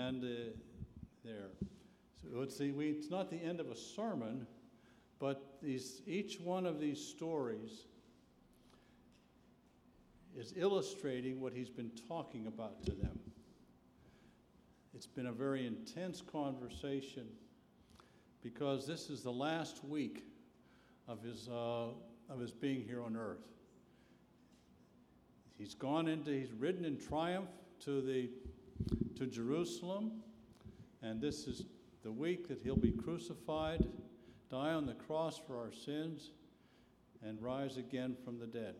and there. So it's not the end of a sermon, but each one of these stories is illustrating what he's been talking about to them. It's been a very intense conversation because this is the last week of his being here on earth. He's ridden in triumph to Jerusalem, and this is the week that he'll be crucified, die on the cross for our sins, and rise again from the dead.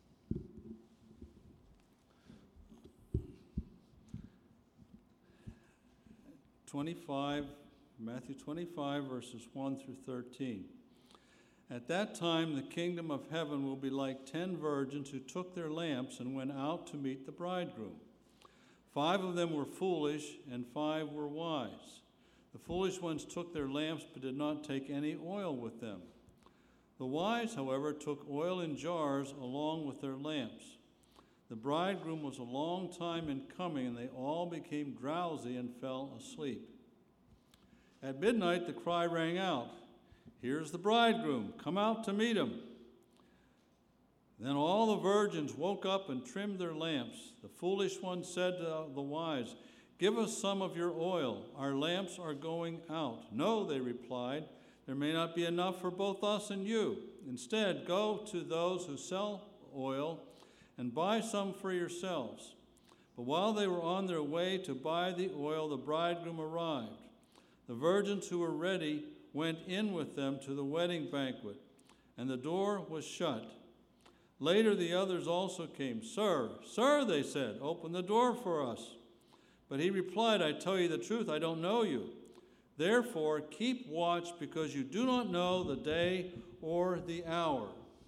Matthew 25, verses 1 through 13. At that time, the kingdom of heaven will be like 10 virgins who took their lamps and went out to meet the bridegroom. 5 of them were foolish, and 5 were wise. The foolish ones took their lamps, but did not take any oil with them. The wise, however, took oil in jars along with their lamps. The bridegroom was a long time in coming, and they all became drowsy and fell asleep. At midnight, the cry rang out, "Here's the bridegroom, come out to meet him." Then all the virgins woke up and trimmed their lamps. The foolish one said to the wise, "Give us some of your oil. Our lamps are going out." "No," they replied, "there may not be enough for both us and you. Instead, go to those who sell oil and buy some for yourselves." But while they were on their way to buy the oil, the bridegroom arrived. The virgins who were ready went in with them to the wedding banquet, and the door was shut. Later the others also came. "Sir, sir," they said, "open the door for us." But he replied, "I tell you the truth, I don't know you. Therefore keep watch, because you do not know the day or the hour."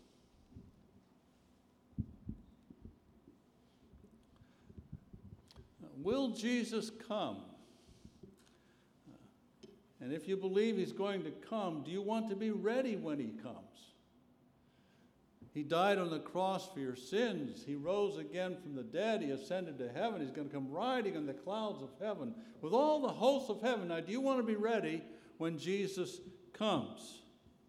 Will Jesus come? And if you believe he's going to come, do you want to be ready when he comes? He died on the cross for your sins. He rose again from the dead. He ascended to heaven. He's going to come riding on the clouds of heaven with all the hosts of heaven. Now, do you want to be ready when Jesus comes?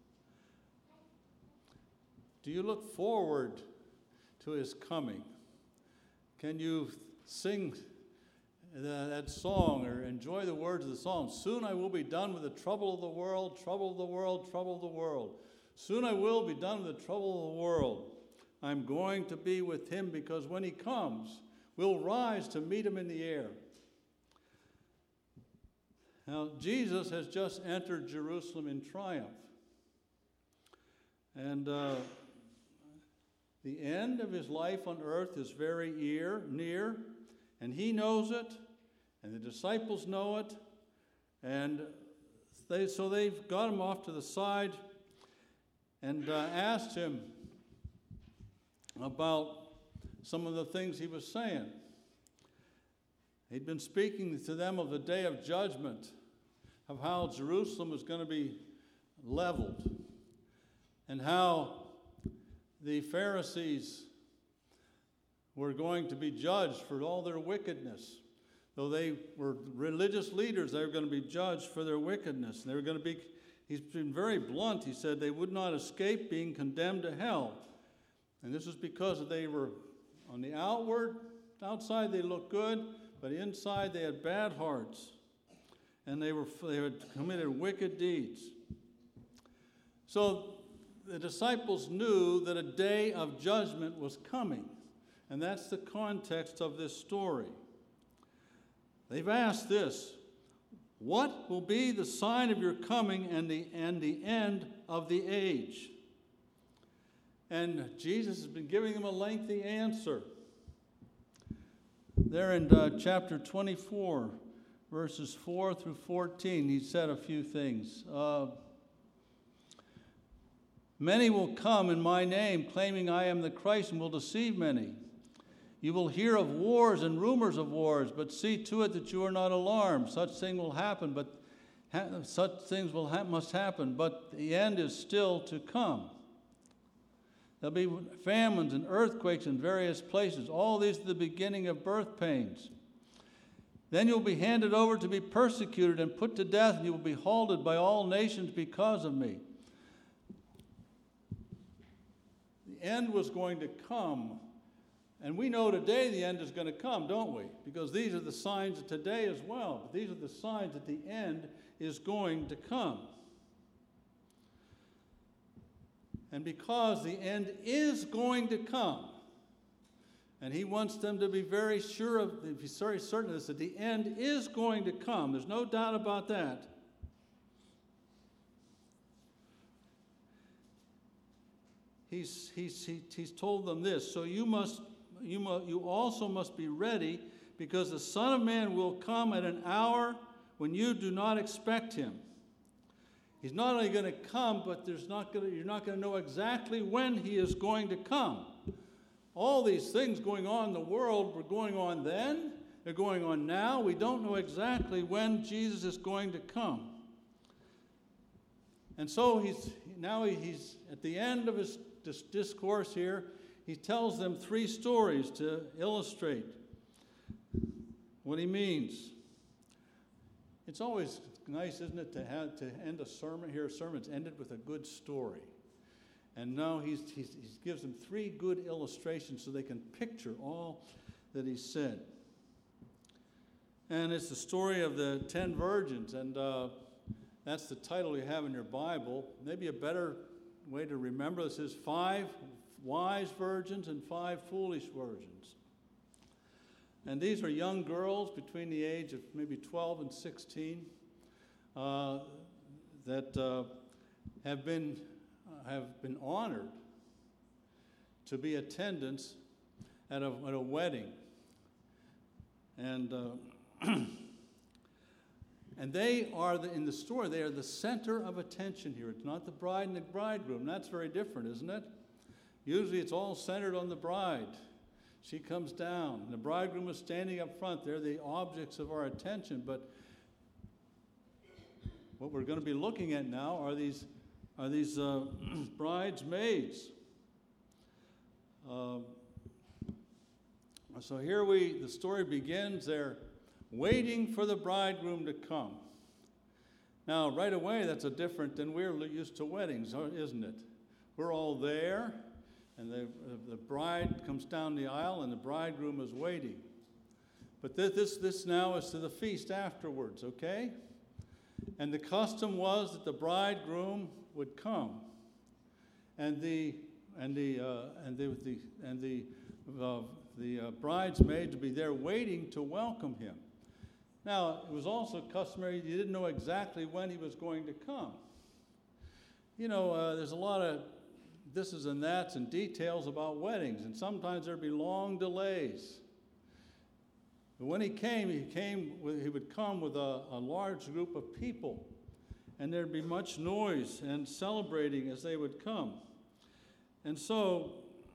Do you look forward to his coming? Can you sing that song or enjoy the words of the song? "Soon I will be done with the trouble of the world, trouble of the world, trouble of the world. Soon I will be done with the trouble of the world. I'm going to be with him, because when he comes, we'll rise to meet him in the air." Now, Jesus has just entered Jerusalem in triumph. And the end of his life on earth is very near, and he knows it, and the disciples know it, and so they've got him off to the side and asked him about some of the things he was saying. He'd been speaking to them of the day of judgment, of how Jerusalem was going to be leveled, and how the Pharisees were going to be judged for all their wickedness. Though they were religious leaders, they were going to be judged for their wickedness. And they were going to be, he's been very blunt. He said they would not escape being condemned to hell. And this was because they were on the outside they looked good, but inside they had bad hearts. And they had committed wicked deeds. So the disciples knew that a day of judgment was coming. And that's the context of this story. They've asked this: "What will be the sign of your coming and the end of the age?" And Jesus has been giving them a lengthy answer. There in chapter 24, verses 4 through 14, he said a few things. "Many will come in my name, claiming I am the Christ, and will deceive many. You will hear of wars and rumors of wars, but see to it that you are not alarmed. Such things will happen, must happen, but the end is still to come. There'll be famines and earthquakes in various places. All these are the beginning of birth pains. Then you'll be handed over to be persecuted and put to death, and you will be hated by all nations because of me. The end was going to come. And we know today the end is going to come, don't we? Because these are the signs of today as well. But these are the signs that the end is going to come. And because the end is going to come, and he wants them to be very sure of, he's very certain of this, that the end is going to come. There's no doubt about that. He's told them this. So you also must be ready, because the Son of Man will come at an hour when you do not expect him. He's not only going to come, but you're not going to know exactly when he is going to come. All these things going on in the world were going on then. They're going on now. We don't know exactly when Jesus is going to come. And so he's at the end of his discourse here. He tells them 3 stories to illustrate what he means. It's always nice, isn't it, to end a sermon, hear a sermon that's ended with a good story. And now he gives them 3 good illustrations so they can picture all that he said. And it's the story of the 10 virgins, and that's the title you have in your Bible. Maybe a better way to remember this is 5 wise virgins and 5 foolish virgins. And these are young girls between the age of maybe 12 and 16 that have been honored to be attendants at a wedding. And and they are, in the story, they are the center of attention here. It's not the bride and the bridegroom. That's very different, isn't it? Usually it's all centered on the bride. She comes down, and the bridegroom is standing up front. They're the objects of our attention. But what we're going to be looking at now are these bridesmaids. So here the story begins. They're waiting for the bridegroom to come. Now, right away, that's different than we're used to weddings, isn't it? We're all there, and the bride comes down the aisle, and the bridegroom is waiting. But this now is to the feast afterwards, okay? And the custom was that the bridegroom would come, and the bridesmaids would be there waiting to welcome him. Now, it was also customary, you didn't know exactly when he was going to come. You know, there's a lot of thises and that's and details about weddings, and sometimes there'd be long delays. But when he would come with a large group of people, and there'd be much noise and celebrating as they would come. And so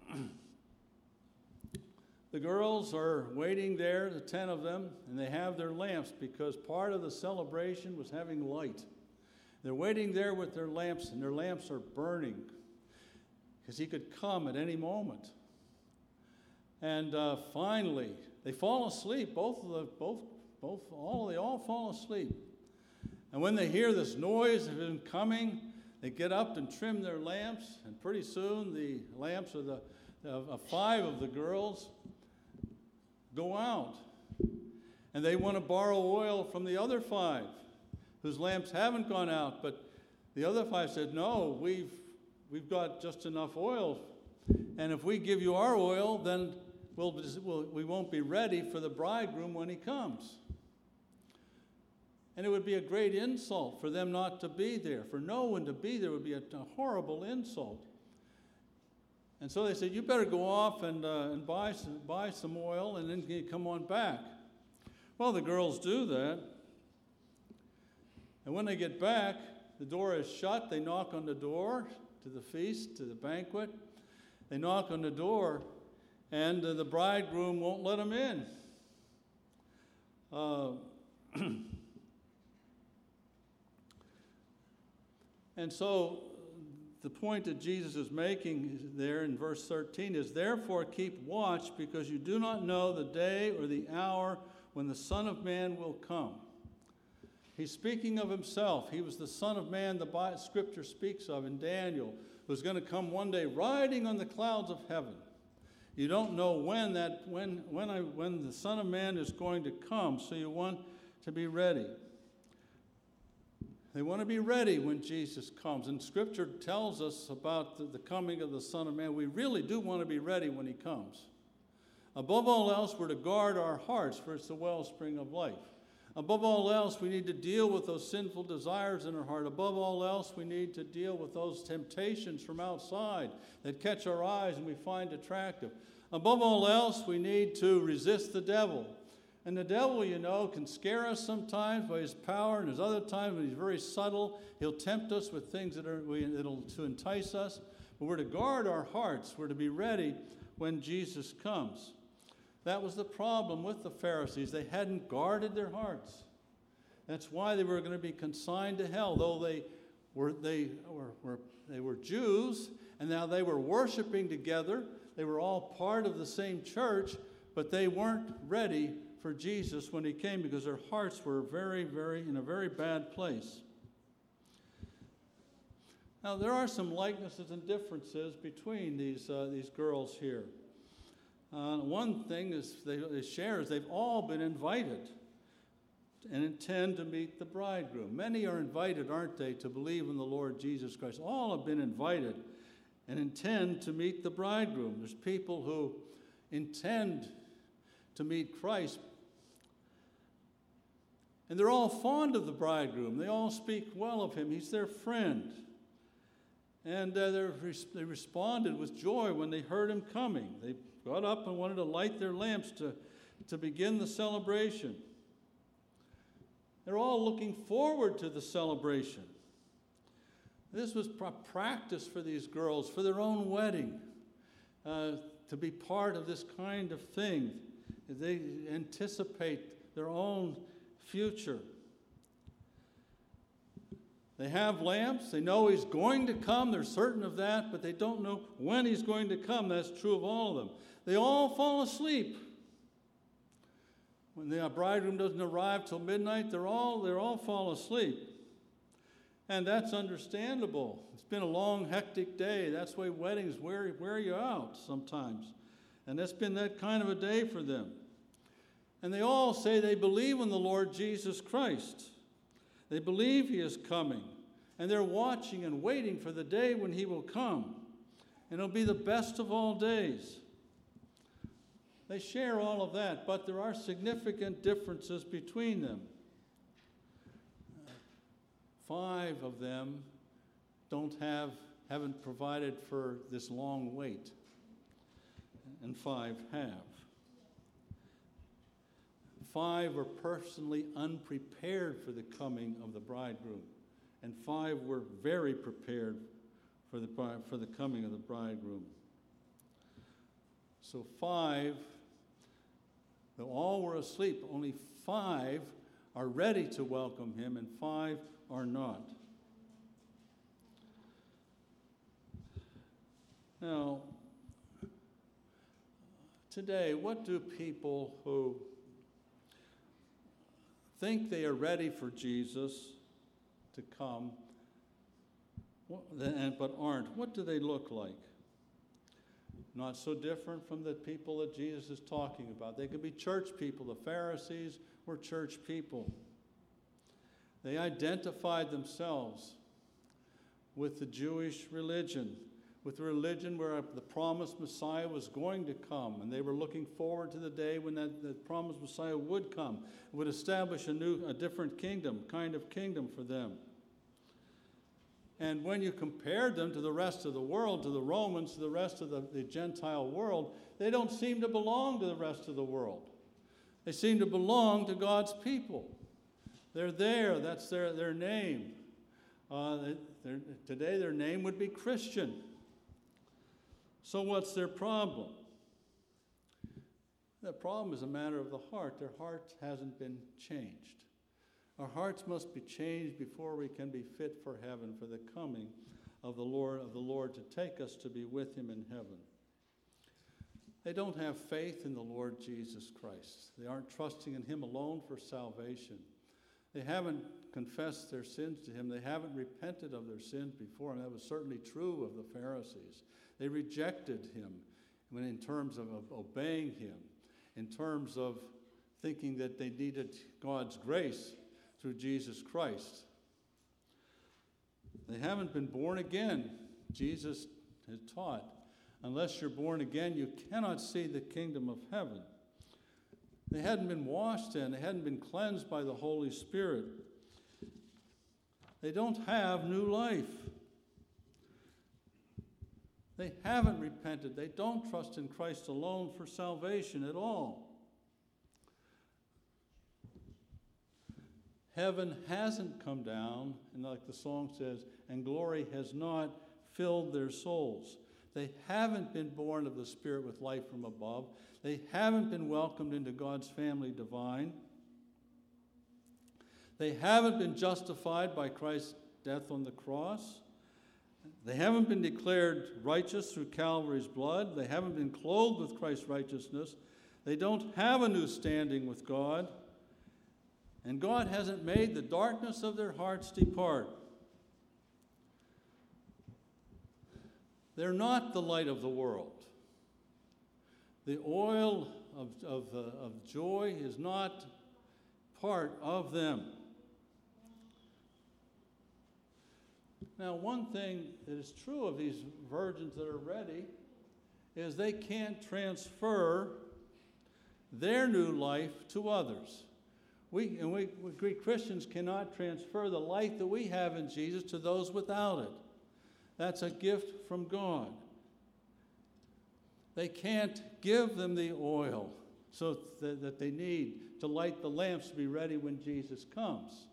the girls are waiting there, the 10 of them, and they have their lamps because part of the celebration was having light. They're waiting there with their lamps, and their lamps are burning because he could come at any moment. And finally, they fall asleep. They all fall asleep. And when they hear this noise of him coming, they get up and trim their lamps, and pretty soon the lamps of 5 of the girls go out. And they want to borrow oil from the other 5 whose lamps haven't gone out. But the other 5 said, no, we've got just enough oil. And if we give you our oil, then we won't be ready for the bridegroom when he comes. And it would be a great insult for them not to be there. For no one to be there would be a horrible insult. And so they said, you better go off and buy some oil, and then you come on back. Well, the girls do that. And when they get back, the door is shut. They knock on the door to the feast, to the banquet. They knock on the door, and the bridegroom won't let them in. And so the point that Jesus is making there in verse 13 is, therefore keep watch, because you do not know the day or the hour when the Son of Man will come. He's speaking of himself. He was the Son of Man the Scripture speaks of in Daniel, who's going to come one day riding on the clouds of heaven. You don't know when the Son of Man is going to come, so you want to be ready. They want to be ready when Jesus comes. And Scripture tells us about the coming of the Son of Man. We really do want to be ready when he comes. Above all else, we're to guard our hearts, for it's the wellspring of life. Above all else, we need to deal with those sinful desires in our heart. Above all else, we need to deal with those temptations from outside that catch our eyes and we find attractive. Above all else, we need to resist the devil. And the devil, can scare us sometimes by his power, and there's other times when he's very subtle. He'll tempt us with things that'll to entice us. But we're to guard our hearts. We're to be ready when Jesus comes. That was the problem with the Pharisees. They hadn't guarded their hearts. That's why they were going to be consigned to hell, though they were Jews, and now they were worshiping together. They were all part of the same church, but they weren't ready for Jesus when he came because their hearts were in a very bad place. Now, there are some likenesses and differences between these girls here. One thing is they share is they've all been invited and intend to meet the bridegroom. Many are invited, aren't they, to believe in the Lord Jesus Christ. All have been invited and intend to meet the bridegroom. There's people who intend to meet Christ, and they're all fond of the bridegroom. They all speak well of him. He's their friend. And they responded with joy when they heard him coming. They got up and wanted to light their lamps to begin the celebration. They're all looking forward to the celebration. This was practice for these girls for their own wedding, to be part of this kind of thing. They anticipate their own future. They have lamps. They know he's going to come. They're certain of that, but they don't know when he's going to come. That's true of all of them. They all fall asleep. When the bridegroom doesn't arrive till midnight, they all fall asleep. And that's understandable. It's been a long, hectic day. That's why weddings wear you out sometimes. And it's been that kind of a day for them. And they all say they believe in the Lord Jesus Christ. They believe he is coming. And they're watching and waiting for the day when he will come. And it'll be the best of all days. They share all of that, but there are significant differences between them. 5 of them haven't provided for this long wait, and 5 have. 5 are personally unprepared for the coming of the bridegroom, and 5 were very prepared for the coming of the bridegroom. So 5, though all were asleep, only 5 are ready to welcome him, and 5 are not. Now, today, what do people who think they are ready for Jesus to come, but aren't, what do they look like? Not so different from the people that Jesus is talking about. They could be church people. The Pharisees were church people. They identified themselves with the Jewish religion, with the religion where the promised Messiah was going to come, and they were looking forward to the day when the promised Messiah would come, would establish a different kind of kingdom for them. And when you compared them to the rest of the world, to the Romans, to the rest of the Gentile world, they don't seem to belong to the rest of the world. They seem to belong to God's people. They're there. That's their name. Today their name would be Christian. So what's their problem? The problem is a matter of the heart. Their heart hasn't been changed. Our hearts must be changed before we can be fit for heaven, for the coming of the Lord to take us to be with him in heaven. They don't have faith in the Lord Jesus Christ. They aren't trusting in Him alone for salvation. They haven't confessed their sins to Him. They haven't repented of their sins before Him. That was certainly true of the Pharisees. They rejected Him in terms of obeying Him, in terms of thinking that they needed God's grace through Jesus Christ. They haven't been born again. Jesus has taught, unless you're born again, you cannot see the kingdom of heaven. They hadn't been washed in. They hadn't been cleansed by the Holy Spirit. They don't have new life. They haven't repented. They don't trust in Christ alone for salvation at all. Heaven hasn't come down, and like the song says, and glory has not filled their souls. They haven't been born of the Spirit with life from above. They haven't been welcomed into God's family divine. They haven't been justified by Christ's death on the cross. They haven't been declared righteous through Calvary's blood. They haven't been clothed with Christ's righteousness. They don't have a new standing with God. And God hasn't made the darkness of their hearts depart. They're not the light of the world. The oil of joy is not part of them. Now, one thing that is true of these virgins that are ready is they can't transfer their new life to others. We Greek Christians cannot transfer the life that we have in Jesus to those without it. That's a gift from God. They can't give them the oil so that they need to light the lamps to be ready when Jesus comes.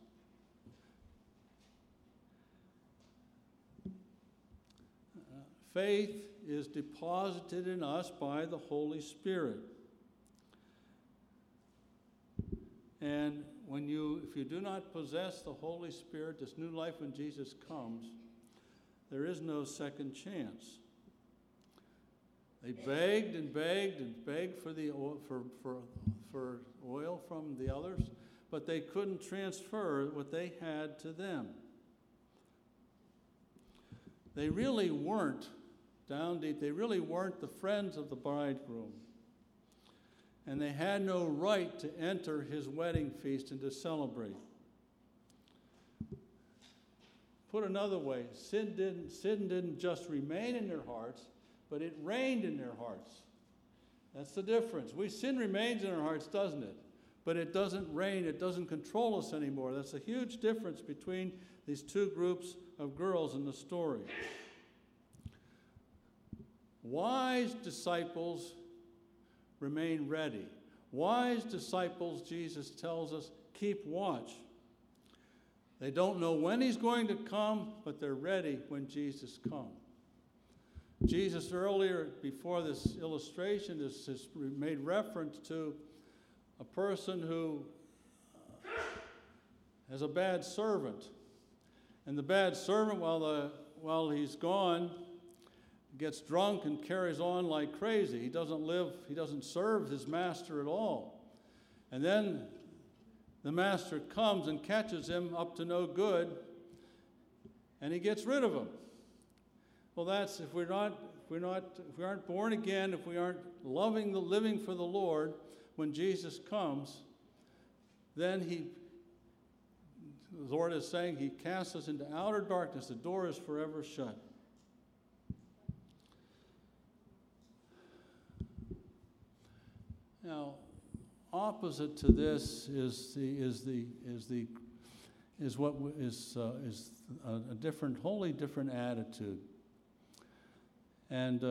Faith is deposited in us by the Holy Spirit. And if you do not possess the Holy Spirit, this new life when Jesus comes, there is no second chance. They begged and begged and begged for the for oil from the others, but they couldn't transfer what they had to them. They really weren't down deep. They really weren't the friends of the bridegroom. And they had no right to enter his wedding feast and to celebrate. Put another way, sin didn't just remain in their hearts, but it reigned in their hearts. That's the difference. Sin remains in our hearts, doesn't it? But it doesn't reign, it doesn't control us anymore. That's a huge difference between these two groups of girls in the story. Wise disciples remain ready. Wise disciples, Jesus tells us, keep watch. They don't know when he's going to come, but they're ready when Jesus comes. Jesus earlier, before this illustration, has made reference to a person who has a bad servant. And the bad servant, while he's gone, gets drunk and carries on like crazy. He doesn't serve his master at all. And then the master comes and catches him up to no good, and he gets rid of him. Well, that's if we aren't born again, if we aren't living for the Lord when Jesus comes, then the Lord is saying he casts us into outer darkness. The door is forever shut. Now, opposite to this is a different, wholly different attitude, and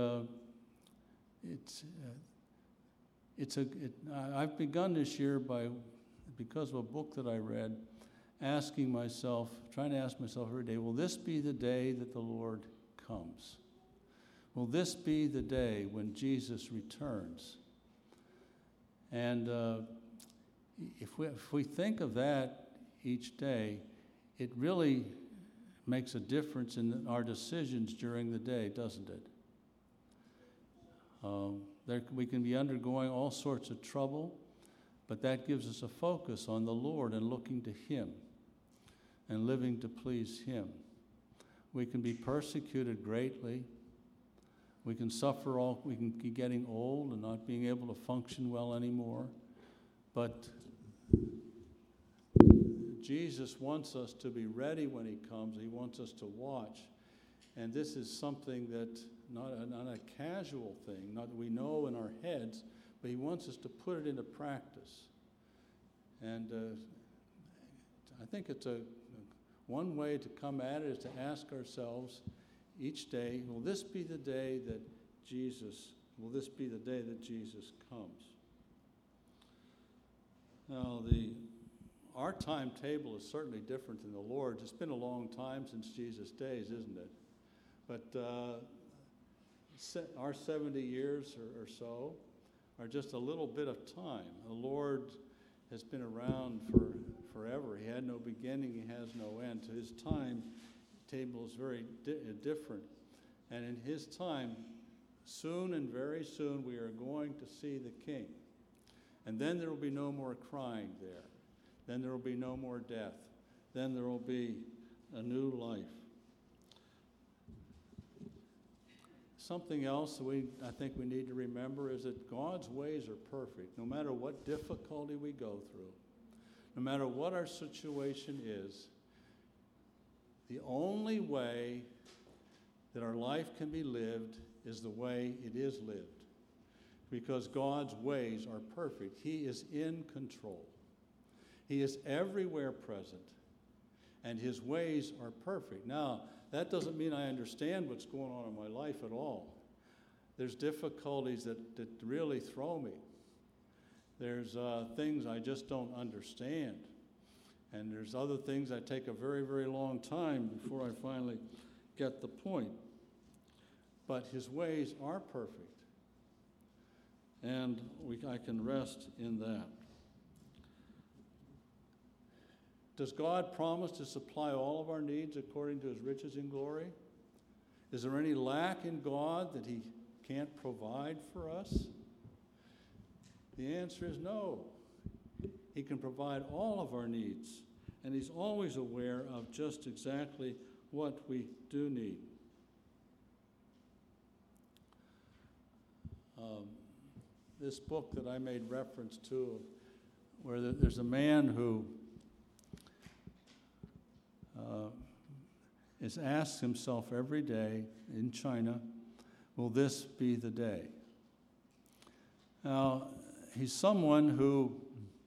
I've begun this year because of a book that I read, trying to ask myself every day, will this be the day that the Lord comes? Will this be the day when Jesus returns? And if we think of that each day, it really makes a difference in our decisions during the day, doesn't it? We can be undergoing all sorts of trouble, but that gives us a focus on the Lord and looking to Him and living to please Him. We can be persecuted greatly. We can suffer we can be getting old and not being able to function well anymore. But Jesus wants us to be ready when He comes. He wants us to watch. And this is something that, not a casual thing, not that we know in our heads, but He wants us to put it into practice. And I think it's one way to come at it is to ask ourselves each day, will this be the day that Jesus comes? Now, our timetable is certainly different than the Lord's. It's been a long time since Jesus' days, isn't it? But our 70 years or so are just a little bit of time. The Lord has been around for forever. He had no beginning, He has no end. So His timetable is very different. And in His time, soon and very soon, we are going to see the King. And then there will be no more crying there. Then there will be no more death. Then there will be a new life. Something else I think we need to remember is that God's ways are perfect. No matter what difficulty we go through, no matter what our situation is, the only way that our life can be lived is the way it is lived. Because God's ways are perfect. He is in control. He is everywhere present. And His ways are perfect. Now, that doesn't mean I understand what's going on in my life at all. There's difficulties that really throw me. There's things I just don't understand. And there's other things that take a very, very long time before I finally get the point. But His ways are perfect. And I can rest in that. Does God promise to supply all of our needs according to His riches in glory? Is there any lack in God that He can't provide for us? The answer is no. He can provide all of our needs, and He's always aware of just exactly what we do need. This book that I made reference to, where there's a man who is asked himself every day in China, will this be the day? Now, he's someone who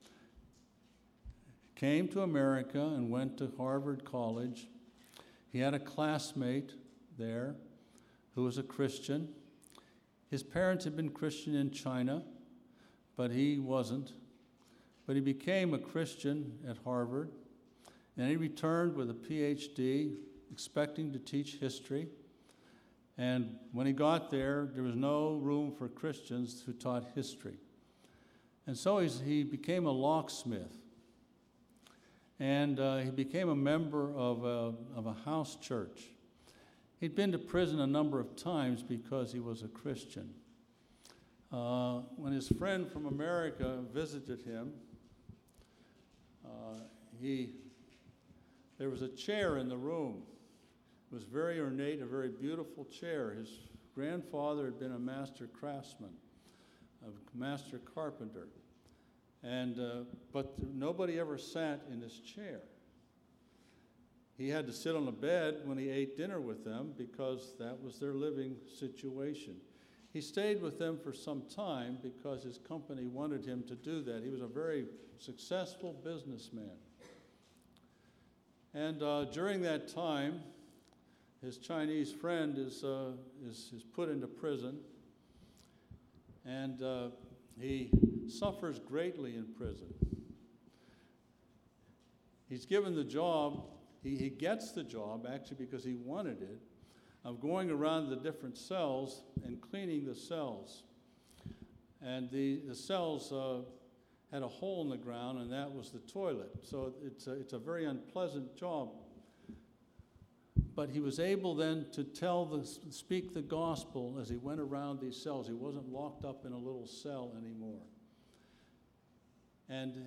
came to America and went to Harvard College. He had a classmate there who was a Christian. His parents had been Christian in China, but he wasn't. But he became a Christian at Harvard. And he returned with a PhD, expecting to teach history. And when he got there, there was no room for Christians who taught history. And so he became a locksmith. And he became a member of a house church. He'd been to prison a number of times because he was a Christian. When his friend from America visited him, there was a chair in the room. It was very ornate, a very beautiful chair. His grandfather had been a master craftsman, a master carpenter. But nobody ever sat in this chair. He had to sit on a bed when he ate dinner with them because that was their living situation. He stayed with them for some time because his company wanted him to do that. He was a very successful businessman. And during that time, his Chinese friend is put into prison, and he suffers greatly in prison. He's given the job, he gets the job actually because he wanted it, of going around the different cells and cleaning the cells. And the cells had a hole in the ground, and that was the toilet. So it's a very unpleasant job. But he was able then to speak the gospel as he went around these cells. He wasn't locked up in a little cell anymore. And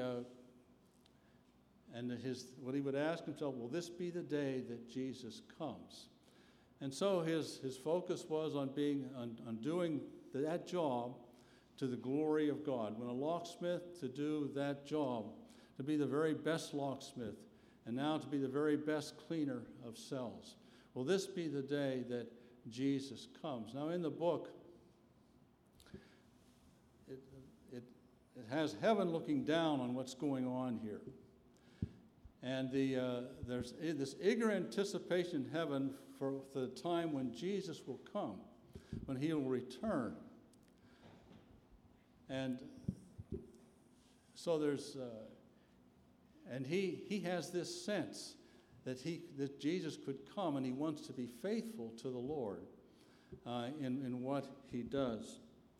what he would ask himself, will this be the day that Jesus comes? And so his focus was on doing that job to the glory of God. When a locksmith, to do that job, to be the very best locksmith, and now to be the very best cleaner of cells. Will this be the day that Jesus comes? Now in the book, it has heaven looking down on what's going on here. And there's this eager anticipation in heaven for the time when Jesus will come, when he will return. And so there's... And he has this sense that Jesus could come, and he wants to be faithful to the Lord in what he does.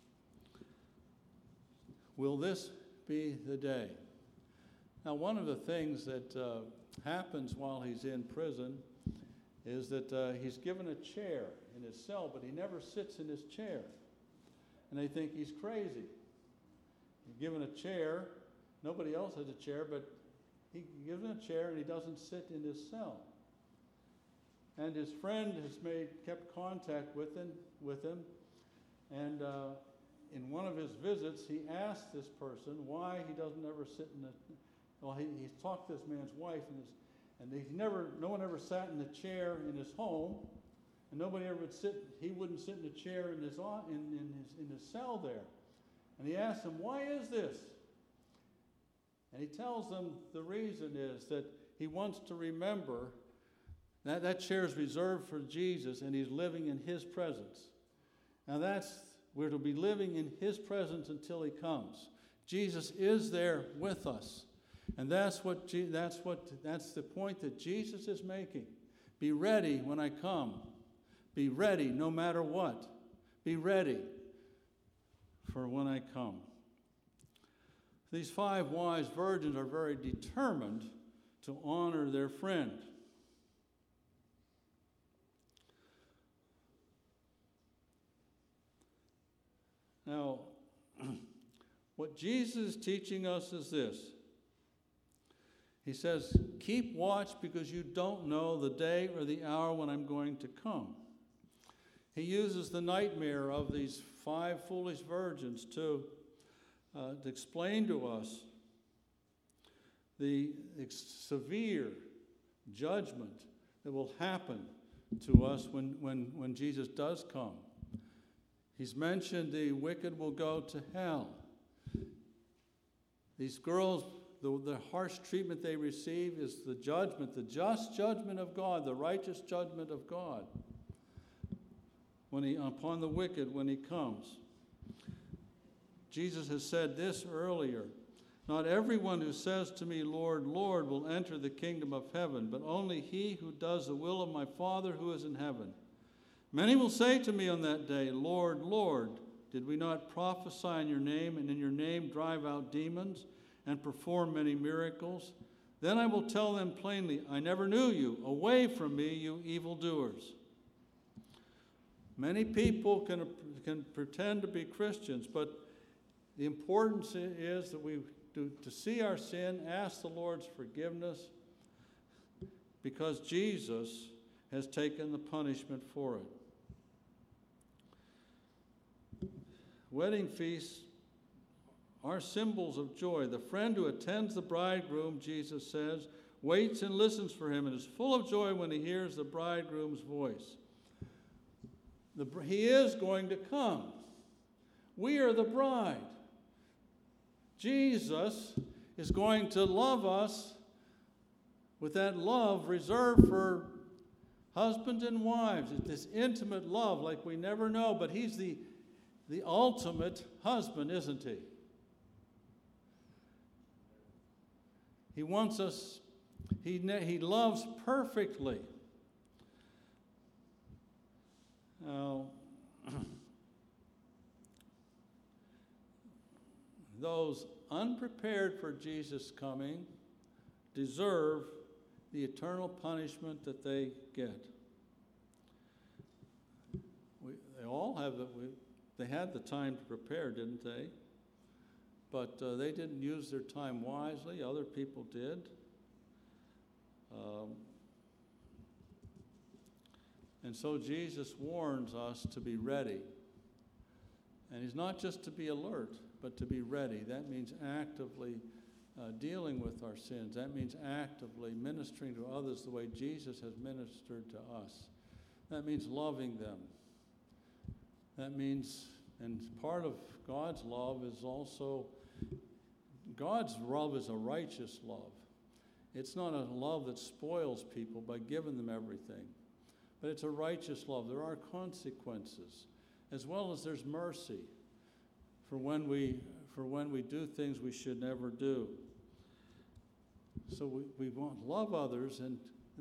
Will this be the day? Now, one of the things that happens while he's in prison is that he's given a chair in his cell, but he never sits in his chair. And they think he's crazy. He's given a chair. Nobody else has a chair, but he gives him a chair and he doesn't sit in his cell. And his friend has kept contact with him. And in one of his visits, he asked this person why he doesn't ever sit in the... Well, he's talked to this man's wife, no one ever sat in the chair in his home, and nobody ever would sit. He wouldn't sit in a chair in his cell there. And he asked him, "Why is this?" And he tells them the reason is that he wants to remember that chair is reserved for Jesus, and he's living in his presence. Now we're to be living in his presence until he comes. Jesus is there with us. And that's the point that Jesus is making. Be ready when I come. Be ready no matter what. Be ready for when I come. These 5 wise virgins are very determined to honor their friend. Now, what Jesus is teaching us is this. He says, keep watch because you don't know the day or the hour when I'm going to come. He uses the nightmare of these 5 foolish virgins to explain to us the severe judgment that will happen to us when Jesus does come. He's mentioned the wicked will go to hell. These girls, the harsh treatment they receive is the judgment, the just judgment of God, the righteous judgment of God upon the wicked when he comes. Jesus has said this earlier, not everyone who says to me, Lord, Lord, will enter the kingdom of heaven, but only he who does the will of my Father who is in heaven. Many will say to me on that day, Lord, Lord, did we not prophesy in your name, and in your name drive out demons and perform many miracles? Then I will tell them plainly, I never knew you. Away from me, you evildoers. Many people can pretend to be Christians, but the importance is that we do to see our sin, ask the Lord's forgiveness, because Jesus has taken the punishment for it. Wedding feasts are symbols of joy. The friend who attends the bridegroom, Jesus says, waits and listens for him and is full of joy when he hears the bridegroom's voice. He is going to come. We are the bride. Jesus is going to love us with that love reserved for husbands and wives. It's this intimate love like we never know, but he's the ultimate husband, isn't he? He wants us, he loves perfectly. Now, those unprepared for Jesus' coming deserve the eternal punishment that they get. They all have it. They had the time to prepare, didn't they? But they didn't use their time wisely. Other people did. And so Jesus warns us to be ready. And he's not just to be alert, but to be ready. That means actively dealing with our sins. That means actively ministering to others the way Jesus has ministered to us. That means loving them. That means, and part of God's love is also, God's love is a righteous love. It's not a love that spoils people by giving them everything, but it's a righteous love. There are consequences, as well as there's mercy for when we do things we should never do. So we want to love others and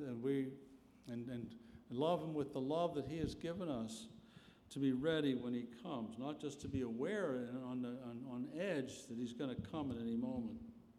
love them with the love that he has given us, to be ready when he comes, not just to be aware and on edge that he's going to come at any moment.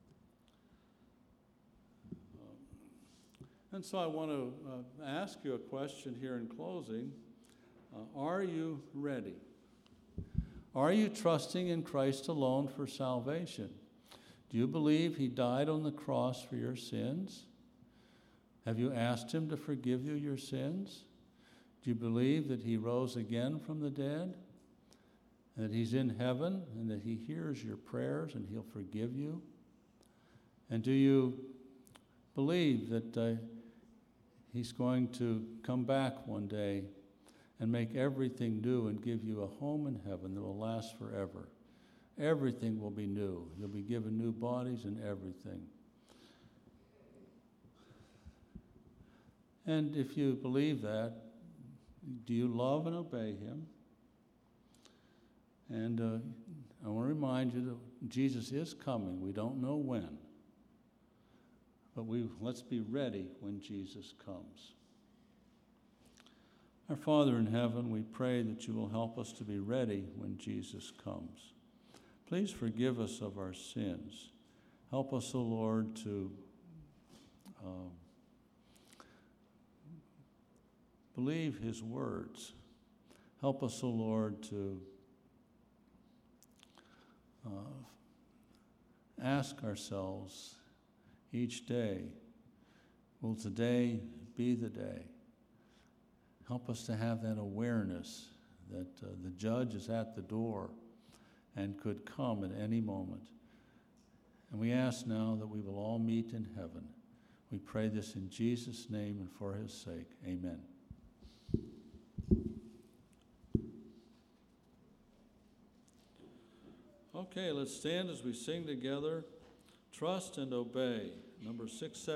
And so I want to ask you a question here in closing. Are you ready? Are you trusting in Christ alone for salvation? Do you believe he died on the cross for your sins? Have you asked him to forgive you your sins? Do you believe that he rose again from the dead? That he's in heaven and that he hears your prayers and he'll forgive you? And do you believe that he's going to come back one day and make everything new and give you a home in heaven that will last forever? Everything will be new. You'll be given new bodies and everything. And if you believe that, do you love and obey him? And I want to remind you that Jesus is coming. We don't know when. But let's be ready when Jesus comes. Our Father in heaven, we pray that you will help us to be ready when Jesus comes. Please forgive us of our sins. Help us, O Lord, to believe his words. Help us, O Lord, to ask ourselves each day, will today be the day? Help us to have that awareness that the judge is at the door and could come at any moment. And we ask now that we will all meet in heaven. We pray this in Jesus' name and for his sake. Amen. Okay, let's stand as we sing together, Trust and Obey, number 670.